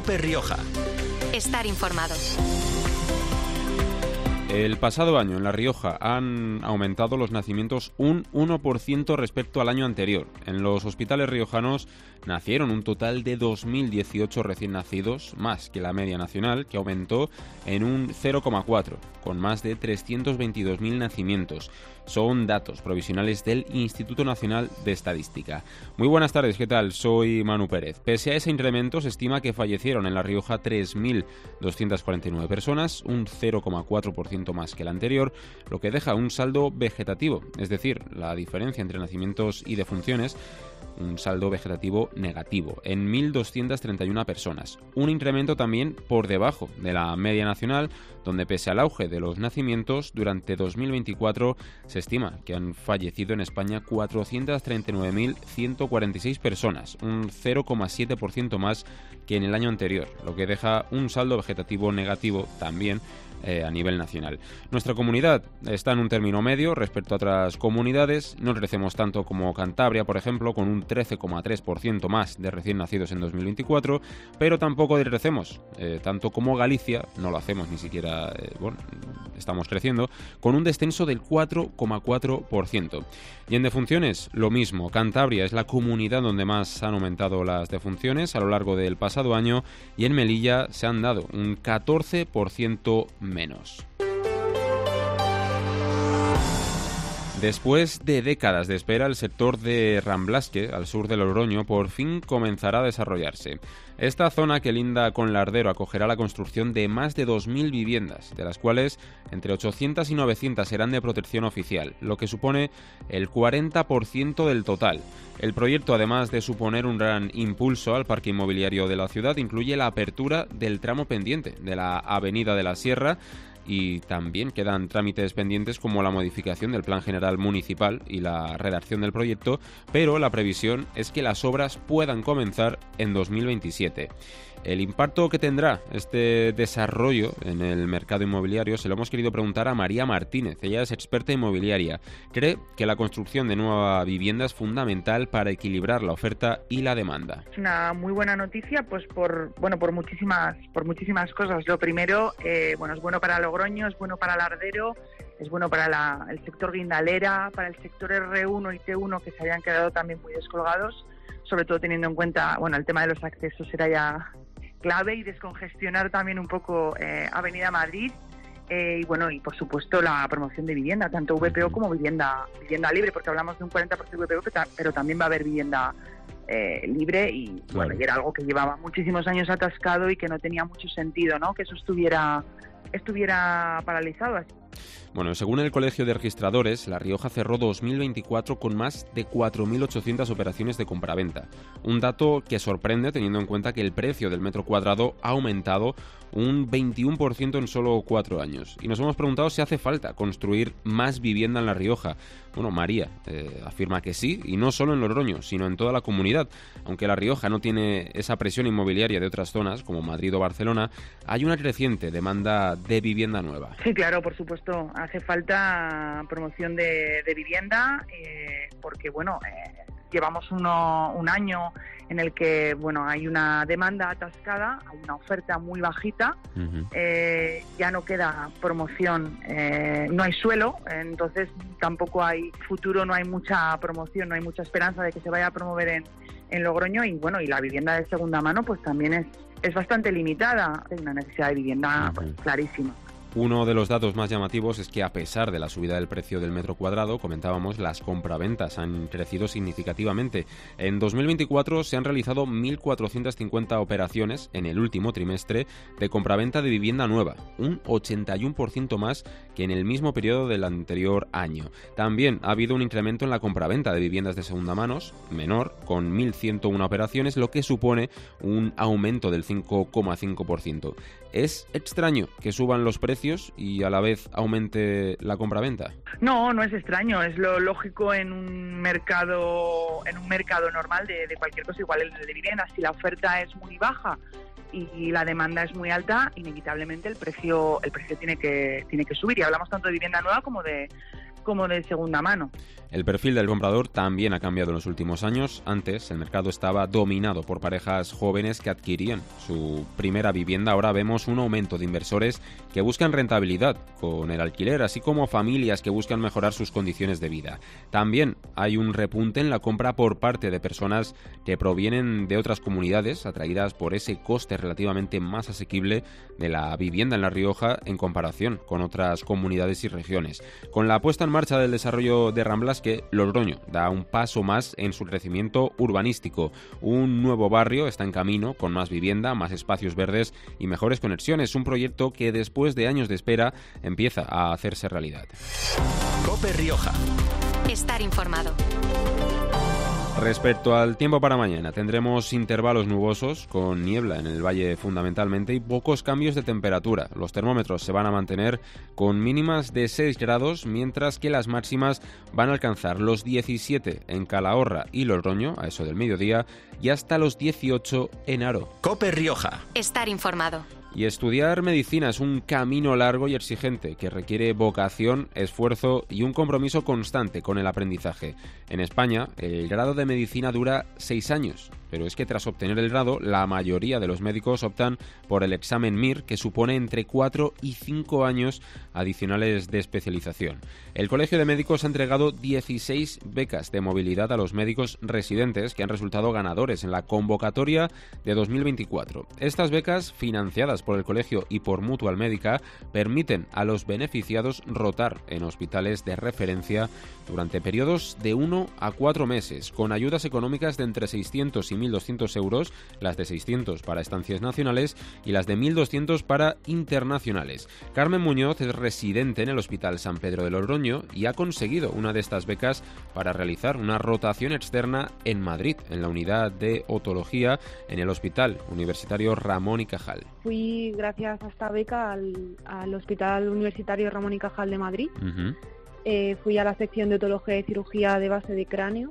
COPE Rioja. Estar informados. El pasado año en La Rioja han aumentado los nacimientos un 1% respecto al año anterior. En los hospitales riojanos nacieron un total de 2.018 recién nacidos, más que la media nacional, que aumentó en un 0,4, con más de 322.000 nacimientos. Son datos provisionales del Instituto Nacional de Estadística. Muy buenas tardes, ¿qué tal? Soy Manu Pérez. Pese a ese incremento, se estima que fallecieron en La Rioja 3.249 personas, un 0,4% más que el anterior, lo que deja un saldo vegetativo, es decir, la diferencia entre nacimientos y defunciones, un saldo vegetativo negativo, en 1.231 personas. Un incremento también por debajo de la media nacional, donde pese al auge de los nacimientos, durante 2024 se estima que han fallecido en España 439.146 personas, un 0,7% más que en el año anterior, lo que deja un saldo vegetativo negativo también a nivel nacional. Nuestra comunidad está en un término medio respecto a otras comunidades. No crecemos tanto como Cantabria, por ejemplo, con un 13,3% más de recién nacidos en 2024, pero tampoco decrecemos tanto como Galicia, no lo hacemos ni siquiera, estamos creciendo, con un descenso del 4,4%. Y en defunciones, lo mismo. Cantabria es la comunidad donde más han aumentado las defunciones a lo largo del pasado año y en Melilla se han dado un 14% menos. Después de décadas de espera, el sector de Ramblasque, al sur de Logroño, por fin comenzará a desarrollarse. Esta zona, que linda con Lardero, acogerá la construcción de más de 2.000 viviendas, de las cuales entre 800 y 900 serán de protección oficial, lo que supone el 40% del total. El proyecto, además de suponer un gran impulso al parque inmobiliario de la ciudad, incluye la apertura del tramo pendiente de la Avenida de la Sierra, y también quedan trámites pendientes como la modificación del Plan General Municipal y la redacción del proyecto, pero la previsión es que las obras puedan comenzar en 2027. El impacto que tendrá este desarrollo en el mercado inmobiliario se lo hemos querido preguntar a María Martínez. Ella es experta inmobiliaria. Cree que la construcción de nueva vivienda es fundamental para equilibrar la oferta y la demanda. Es una muy buena noticia, pues por muchísimas cosas. Lo primero, es bueno para Logroño, es bueno para Lardero, es bueno para el sector guindalera, para el sector R1 y T1, que se habían quedado también muy descolgados, sobre todo teniendo en cuenta, el tema de los accesos era ya clave, y descongestionar también un poco Avenida Madrid, y por supuesto la promoción de vivienda, tanto VPO como vivienda libre, porque hablamos de un 40% VPO, pero también va a haber vivienda libre, y claro. Y era algo que llevaba muchísimos años atascado y que no tenía mucho sentido, ¿no?, que eso estuviera paralizado. Bueno, según el Colegio de Registradores, La Rioja cerró 2024 con más de 4.800 operaciones de compraventa. Un dato que sorprende teniendo en cuenta que el precio del metro cuadrado ha aumentado un 21% en solo 4 años. Y nos hemos preguntado si hace falta construir más vivienda en La Rioja. Bueno, María afirma que sí, y no solo en Logroño, sino en toda la comunidad. Aunque La Rioja no tiene esa presión inmobiliaria de otras zonas, como Madrid o Barcelona, hay una creciente demanda de vivienda nueva. Sí, claro, por supuesto. Hace falta promoción de vivienda, porque llevamos un año en el que hay una demanda atascada, hay una oferta muy bajita, ya no queda promoción, no hay suelo, entonces tampoco hay futuro, no hay mucha promoción, no hay mucha esperanza de que se vaya a promover en Logroño, y la vivienda de segunda mano pues también es bastante limitada. Hay una necesidad de vivienda clarísima. Uno de los datos más llamativos es que, a pesar de la subida del precio del metro cuadrado, comentábamos, las compraventas han crecido significativamente. En 2024 se han realizado 1.450 operaciones en el último trimestre de compraventa de vivienda nueva, un 81% más que en el mismo periodo del anterior año. También ha habido un incremento en la compraventa de viviendas de segunda mano, menor, con 1.101 operaciones, lo que supone un aumento del 5,5%. ¿Es extraño que suban los precios y a la vez aumente la compraventa? No, no es extraño, es lo lógico en un mercado normal de cualquier cosa, igual el de vivienda. Si la oferta es muy baja y la demanda es muy alta, inevitablemente el precio tiene que subir. Y hablamos tanto de vivienda nueva como de como de segunda mano. El perfil del comprador también ha cambiado en los últimos años. Antes, el mercado estaba dominado por parejas jóvenes que adquirían su primera vivienda. Ahora vemos un aumento de inversores que buscan rentabilidad con el alquiler, así como familias que buscan mejorar sus condiciones de vida. También hay un repunte en la compra por parte de personas que provienen de otras comunidades, atraídas por ese coste relativamente más asequible de la vivienda en La Rioja en comparación con otras comunidades y regiones. Con la puesta en marcha del desarrollo de Ramblasque, Logroño da un paso más en su crecimiento urbanístico. Un nuevo barrio está en camino, con más vivienda, más espacios verdes y mejores conexiones. Un proyecto que después de años de espera empieza a hacerse realidad. COPE Rioja. Estar informado. Respecto al tiempo para mañana, tendremos intervalos nubosos con niebla en el valle fundamentalmente y pocos cambios de temperatura. Los termómetros se van a mantener con mínimas de 6 grados, mientras que las máximas van a alcanzar los 17 en Calahorra y Logroño, a eso del mediodía, y hasta los 18 en Haro. COPE Rioja. Estar informado. Y estudiar medicina es un camino largo y exigente que requiere vocación, esfuerzo y un compromiso constante con el aprendizaje. En España, el grado de medicina dura 6 años, pero es que tras obtener el grado, la mayoría de los médicos optan por el examen MIR, que supone entre 4 y 5 años adicionales de especialización. El Colegio de Médicos ha entregado 16 becas de movilidad a los médicos residentes que han resultado ganadores en la convocatoria de 2024. Estas becas, financiadas por el colegio y por Mutual Médica, permiten a los beneficiados rotar en hospitales de referencia durante periodos de 1 a 4 meses, con ayudas económicas de entre 600 y 1.200 euros, las de 600 para estancias nacionales y las de 1.200 para internacionales. Carmen Muñoz es residente en el Hospital San Pedro de Logroño y ha conseguido una de estas becas para realizar una rotación externa en Madrid, en la unidad de otología en el Hospital Universitario Ramón y Cajal. Fui gracias a esta beca al Hospital Universitario Ramón y Cajal de Madrid. Fui a la sección de otología y cirugía de base de cráneo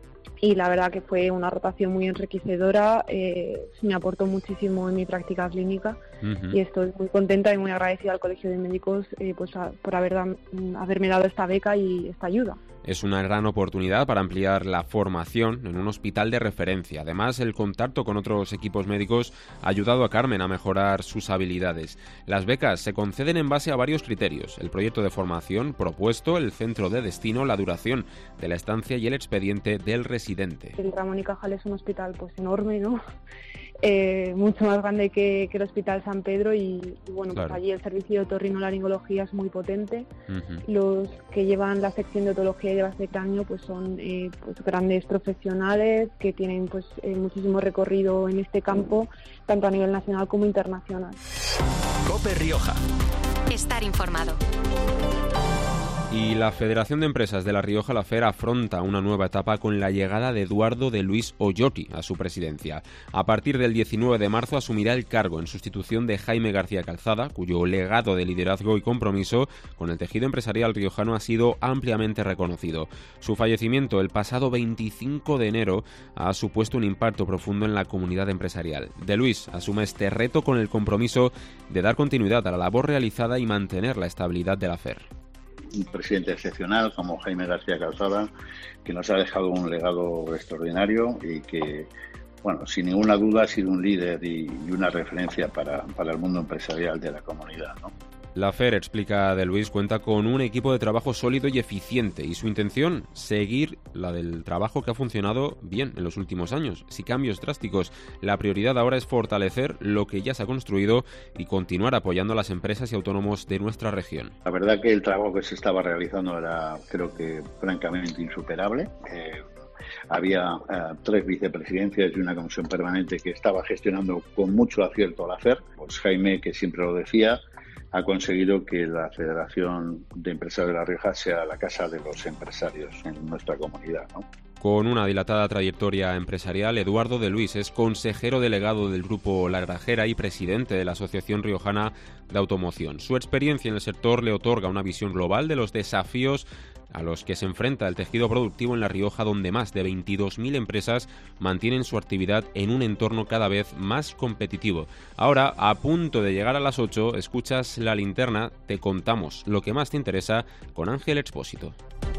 y la verdad que fue una rotación muy enriquecedora, me aportó muchísimo en mi práctica clínica y estoy muy contenta y muy agradecida al Colegio de Médicos por haberme dado esta beca y esta ayuda. Es una gran oportunidad para ampliar la formación en un hospital de referencia. Además, el contacto con otros equipos médicos ha ayudado a Carmen a mejorar sus habilidades. Las becas se conceden en base a varios criterios: el proyecto de formación propuesto, el centro de destino, la duración de la estancia y el expediente del residente. El Ramón y Cajal es un hospital enorme, ¿no? Mucho más grande que el Hospital San Pedro y bueno, claro. Allí el servicio de otorrinolaringología es muy potente. Los que llevan la sección de otología y de base de cráneo son grandes profesionales que tienen muchísimo recorrido en este campo, tanto a nivel nacional como internacional. COPE Rioja. Estar informado. Y la Federación de Empresas de La Rioja, la FER, afronta una nueva etapa con la llegada de Eduardo de Luis Oyotti a su presidencia. A partir del 19 de marzo asumirá el cargo en sustitución de Jaime García Calzada, cuyo legado de liderazgo y compromiso con el tejido empresarial riojano ha sido ampliamente reconocido. Su fallecimiento el pasado 25 de enero ha supuesto un impacto profundo en la comunidad empresarial. De Luis asume este reto con el compromiso de dar continuidad a la labor realizada y mantener la estabilidad de la FER. Un presidente excepcional como Jaime García Calzada, que nos ha dejado un legado extraordinario y que, sin ninguna duda ha sido un líder y una referencia para el mundo empresarial de la comunidad, ¿no? La FER, explica De Luis, cuenta con un equipo de trabajo sólido y eficiente y su intención, seguir la del trabajo que ha funcionado bien en los últimos años, sin cambios drásticos. La prioridad ahora es fortalecer lo que ya se ha construido y continuar apoyando a las empresas y autónomos de nuestra región. La verdad que el trabajo que se estaba realizando era, creo que, francamente insuperable. Había 3 vicepresidencias y una comisión permanente que estaba gestionando con mucho acierto la FER. Jaime, que siempre lo decía, ha conseguido que la Federación de Empresarios de La Rioja sea la casa de los empresarios en nuestra comunidad, ¿no? Con una dilatada trayectoria empresarial, Eduardo de Luis es consejero delegado del Grupo La Grajera y presidente de la Asociación Riojana de Automoción. Su experiencia en el sector le otorga una visión global de los desafíos a los que se enfrenta el tejido productivo en La Rioja, donde más de 22.000 empresas mantienen su actividad en un entorno cada vez más competitivo. Ahora, a punto de llegar a las 8, escuchas La Linterna, te contamos lo que más te interesa con Ángel Expósito.